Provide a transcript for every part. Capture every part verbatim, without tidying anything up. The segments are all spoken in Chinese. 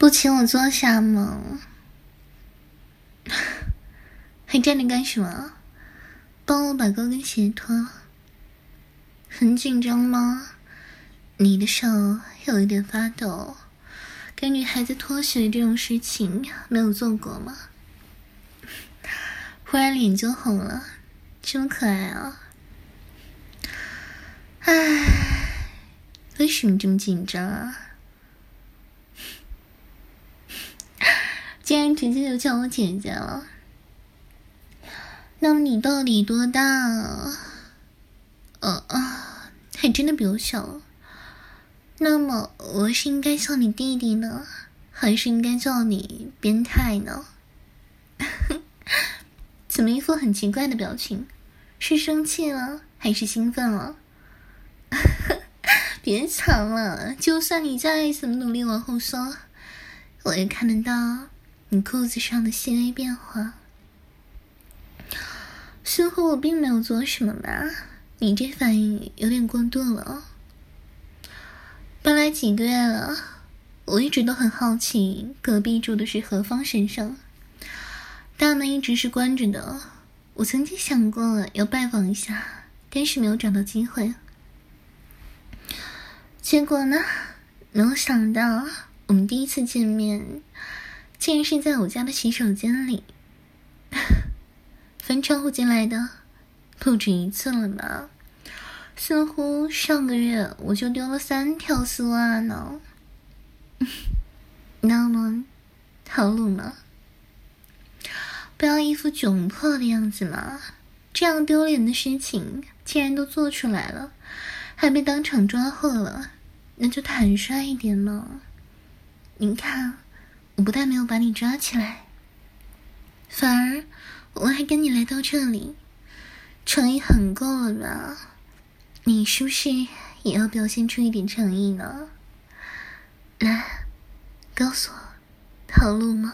不请我坐下吗？还站着干什么？帮我把高跟鞋脱了。很紧张吗？你的手有一点发抖，给女孩子脱鞋这种事情没有做过吗？忽然脸就红了，这么可爱啊！唉，为什么这么紧张啊？竟然直接就叫我姐姐了。那么你到底多大啊？呃啊，还真的比我小。那么我是应该叫你弟弟呢，还是应该叫你变态呢？怎么一副很奇怪的表情？是生气了还是兴奋了？别藏了，就算你再怎么努力往后缩，我也看得到你裤子上的细微变化。似乎我并没有做什么吧，你这反应有点过度了。搬来几个月了，我一直都很好奇隔壁住的是何方神圣。大门一直是关着的，我曾经想过要拜访一下，但是没有找到机会。结果呢，没有想到我们第一次见面竟然是在我家的洗手间里。翻窗户进来的不止一次了吧，似乎上个月我就丢了三条丝袜呢。那么套路吗？不要一副窘迫的样子嘛，这样丢脸的事情既然都做出来了，还被当场抓获了，那就坦率一点嘛。你看，我不但没有把你抓起来，反而我还跟你来到这里，诚意很够了吧？你是不是也要表现出一点诚意呢？来，告诉我，套路吗？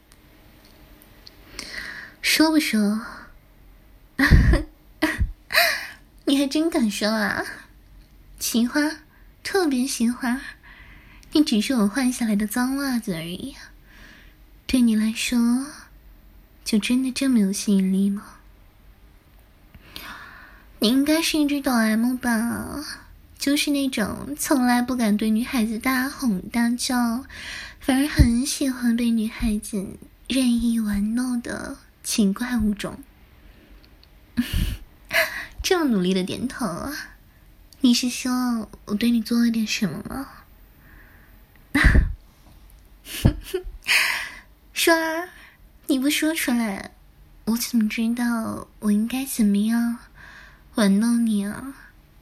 说不说？你还真敢说啊！奇花，特别奇花，你只是我换下来的脏袜子而已，对你来说，就真的这么有吸引力吗？你应该是一只哆啦 A 梦吧，就是那种从来不敢对女孩子大吼大叫，反而很喜欢被女孩子任意玩弄的奇怪物种。这么努力的点头啊，你是说我对你做了点什么吗？说啊，你不说出来，我怎么知道我应该怎么样玩弄你啊？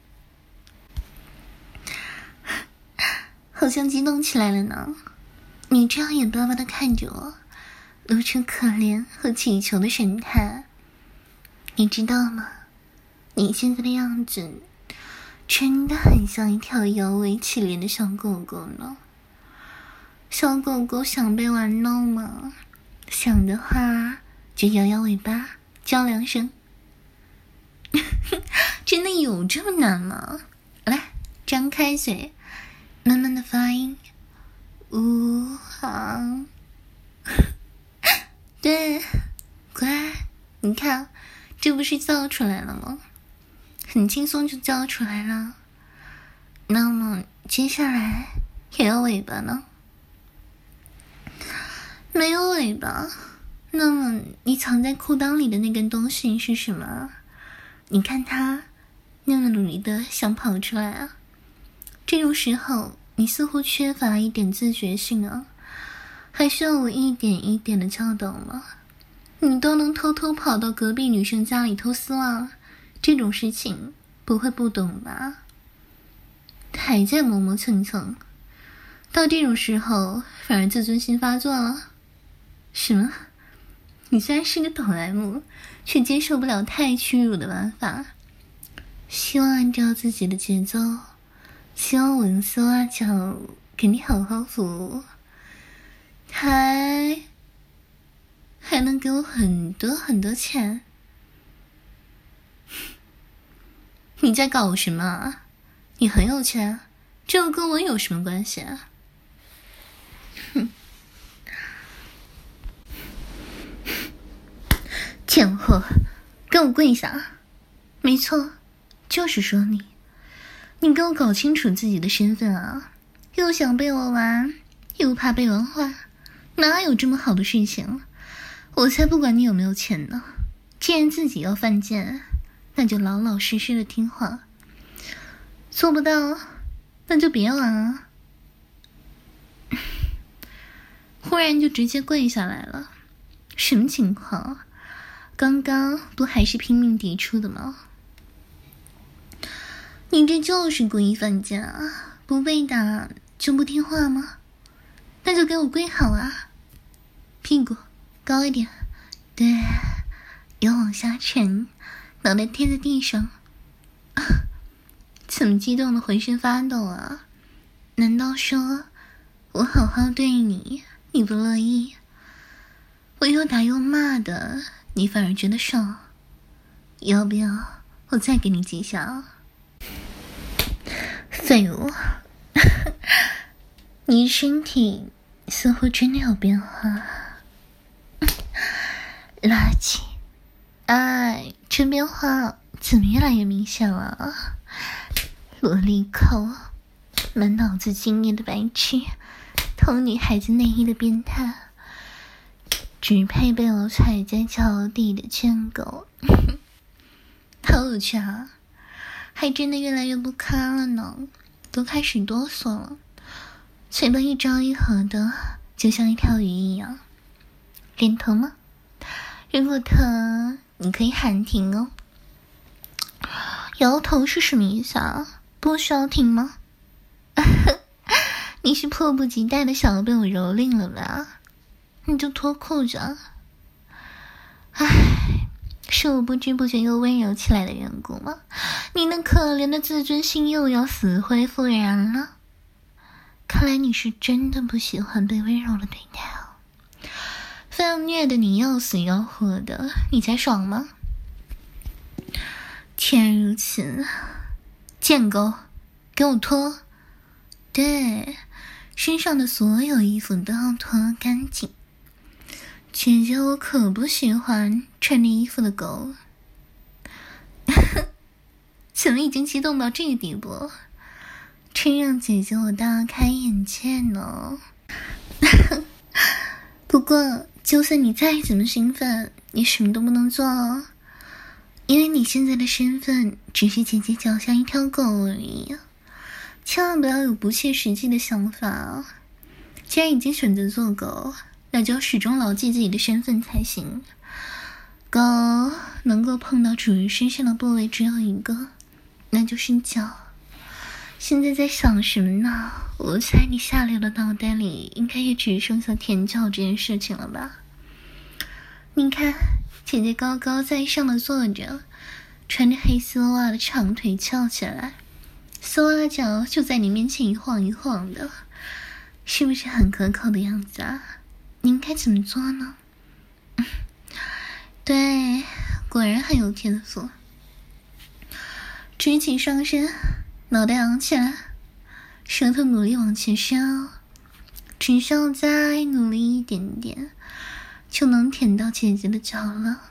好像激动起来了呢。你这样眼巴巴的看着我，露出可怜和乞求的神态。你知道吗？你现在的样子真的很像一条摇尾乞怜的小狗狗呢。小狗狗想被玩弄吗？想的话就摇摇尾巴叫两声。真的有这么难吗？来，张开嘴，慢慢的发音，呜啊。对，乖，你看，这不是叫出来了吗？很轻松就叫出来了。那么接下来也要尾巴呢？没有尾巴，那么你藏在裤裆里的那根东西是什么？你看它那么努力的想跑出来啊，这种时候你似乎缺乏一点自觉性啊，还需要我一点一点的教导吗？你都能偷偷跑到隔壁女生家里偷丝袜，这种事情不会不懂吧？还在磨磨蹭蹭，到这种时候反而自尊心发作了。什么？你虽然是个哆啦 A 梦，却接受不了太屈辱的玩法，希望按照自己的节奏，希望我用丝袜脚给你好好服务，还还能给我很多很多钱。你在搞什么啊？你很有钱，这又跟我有什么关系啊？哼， 贱货，给我跪下！没错，就是说你，你给我搞清楚自己的身份啊！又想被我玩，又怕被玩坏，哪有这么好的事情？我才不管你有没有钱呢！既然自己要犯贱，那就老老实实的听话。做不到，那就别玩啊！忽然就直接跪下来了，什么情况？刚刚不还是拼命抵触的吗？你这就是故意犯贱啊！不被打就不听话吗？那就给我跪好啊！屁股高一点，对，要往下沉，脑袋贴在地上。啊，怎么激动的浑身发抖啊？难道说我好好对你，你不乐意？我又打又骂的，你反而觉得爽？要不要我再给你几下？废物！你身体似乎真的有变化。垃圾！哎，这变化怎么越来越明显了？萝莉控，满脑子经验的白痴，偷女孩子内衣的变态，只配被我踩在脚底的贱狗。好有趣啊！还真的越来越不堪了呢，都开始哆嗦了，嘴巴一张一合的，就像一条鱼一样。脸疼吗？如果疼，你可以喊停哦。摇头是什么意思啊？不需要停吗？你是迫不及待的想要被我蹂躏了吧？你就脱裤子啊！唉，是我不知不觉又温柔起来的缘故吗？你那可怜的自尊心又要死灰复燃了。看来你是真的不喜欢被温柔的对待哦，非要虐得你要死要活的，你才爽吗？既然如此，贱狗，给我脱！对，身上的所有衣服都要脱干净。姐姐我可不喜欢穿着衣服的狗。怎么已经激动到这个地步？真让姐姐我大开眼界呢。不过就算你再怎么兴奋，你什么都不能做哦，因为你现在的身份只是姐姐脚下一条狗而已，千万不要有不切实际的想法哦。既然已经选择做狗，那就要始终牢记自己的身份才行。狗能够碰到主人身上的部位只有一个，那就是脚。现在在想什么呢？我猜你下流的脑袋里应该也只剩下舔脚这件事情了吧？你看，姐姐高高在上的坐着，穿着黑丝袜的长腿翘起来，丝袜脚就在你面前一晃一晃的，是不是很可口的样子啊？你应该怎么做呢？对，果然很有天赋。直起上身，脑袋昂起来，舌头努力往前伸，只需要再努力一点点，就能舔到姐姐的脚了。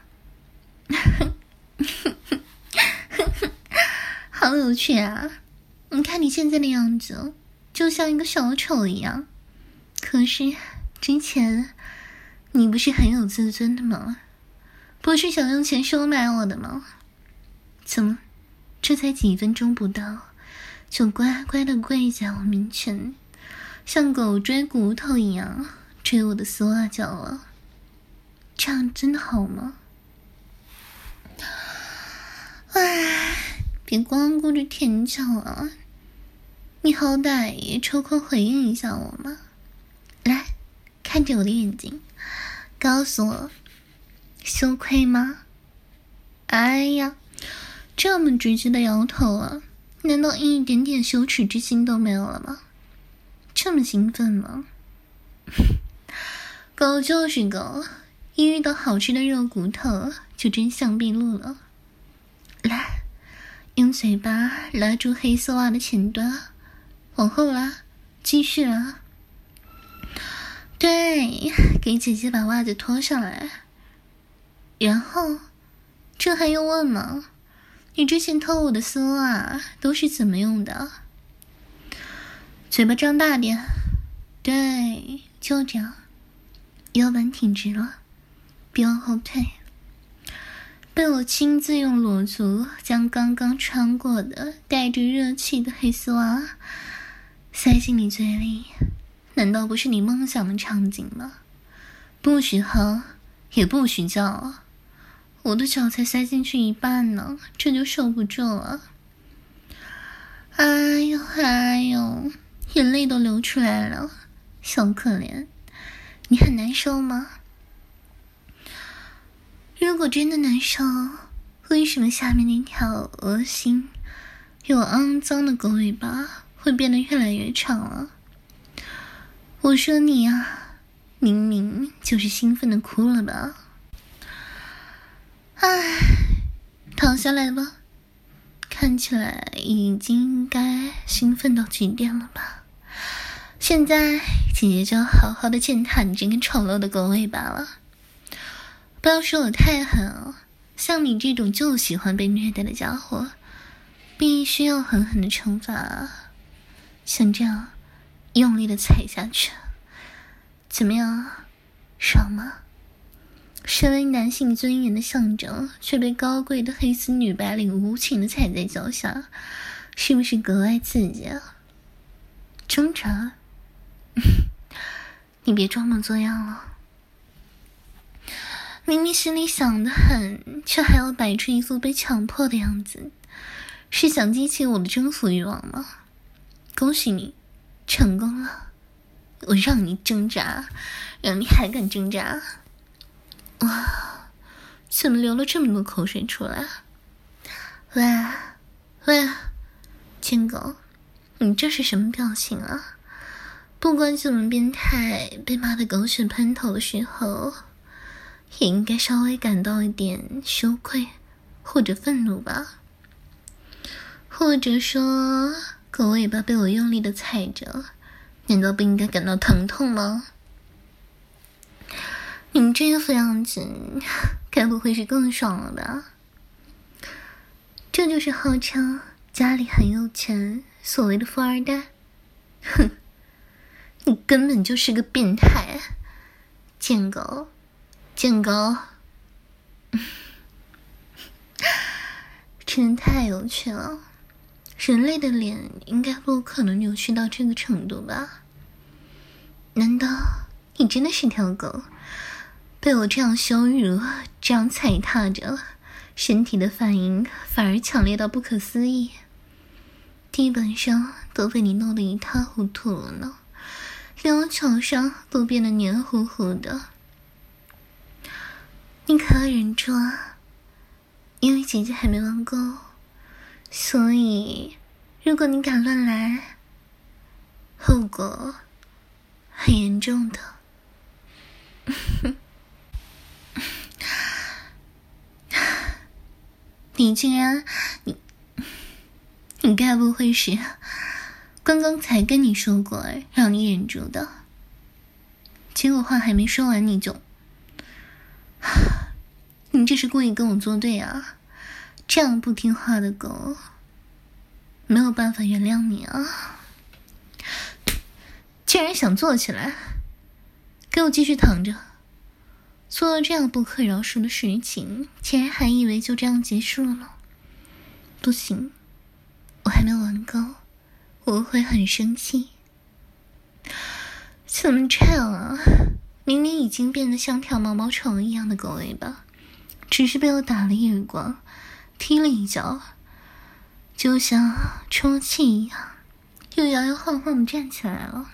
好有趣啊！你看你现在的样子，就像一个小丑一样。可是之前你不是很有自尊的吗？不是想用钱收买我的吗？怎么这才几分钟不到，就乖乖的跪在我面前，像狗追骨头一样追我的丝袜脚了？这样真的好吗？唉，别光顾着舔脚啊，你好歹也抽空回应一下我嘛。来，看着我的眼睛，告诉我，羞愧吗？哎呀，这么直接的摇头啊，难道一点点羞耻之心都没有了吗？这么兴奋吗？狗就是狗，一遇到好吃的肉骨头就真相毕露了。来，用嘴巴拉住黑丝袜的前端，往后拉，继续拉。对，给姐姐把袜子脱下来。 然后这还用问吗？你之前偷我的丝袜都是怎么用的？嘴巴张大点，对，就这样，腰板挺直了，别往后退。被我亲自用裸足将刚刚穿过的带着热气的黑丝袜塞进你嘴里，难道不是你梦想的场景吗？不许哼，也不许叫啊！我的脚才塞进去一半呢，这就受不住了。哎呦哎呦，眼泪都流出来了，小可怜，你很难受吗？如果真的难受，为什么下面那条恶心又肮脏的狗尾巴会变得越来越长了？我说你啊，明明就是兴奋的哭了吧？唉，躺下来吧，看起来已经应该兴奋到极点了吧？现在姐姐就要好好的践踏你这根丑陋的狗尾巴了。不要说我太狠哦，像你这种就喜欢被虐待的家伙，必须要狠狠的惩罚啊！像这样用力的踩下去，怎么样？爽吗？身为男性尊严的象征，却被高贵的黑丝女白领无情的踩在脚下，是不是格外刺激啊？挣扎？你别装模作样了。明明心里想得很，却还要摆出一副被强迫的样子，是想激起我的征服欲望吗？恭喜你，成功了！我让你挣扎，让你还敢挣扎？哇，怎么流了这么多口水出来？喂喂，贱狗，你这是什么表情啊？不管怎么变态，被骂得狗血喷头的时候，也应该稍微感到一点羞愧或者愤怒吧，或者说狗尾巴被我用力的踩着，难道不应该感到疼痛吗？你这副样子该不会是更爽了吧？这就是号称家里很有钱所谓的富二代？哼，你根本就是个变态，贱狗贱狗。真的太有趣了，人类的脸应该不可能扭曲到这个程度吧？难道你真的是条狗，被我这样羞辱，这样踩踏着，身体的反应反而强烈到不可思议，地板上都被你弄得一塌糊涂了呢，连我脚上都变得黏糊糊的。你可要忍住啊，因为姐姐还没玩够，所以如果你敢乱来，后果很严重的。你竟然，你，你该不会是刚刚才跟你说过让你忍住的，结果话还没说完你就，你这是故意跟我作对啊？这样不听话的狗，没有办法原谅你啊！既然想坐起来，给我继续躺着。做了这样不可饶恕的事情，竟然还以为就这样结束了？不行，我还没玩够，我会很生气。怎么这样啊？明明已经变得像条毛毛虫一样的狗尾巴，只是被我打了一耳光，踢了一脚，就像充气一样，又摇摇晃晃的站起来了。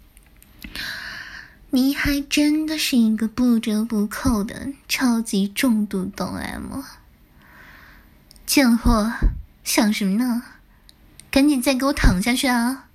你还真的是一个不折不扣的超级重度哆啦 A 梦，贱货，想什么呢？赶紧再给我躺下去啊！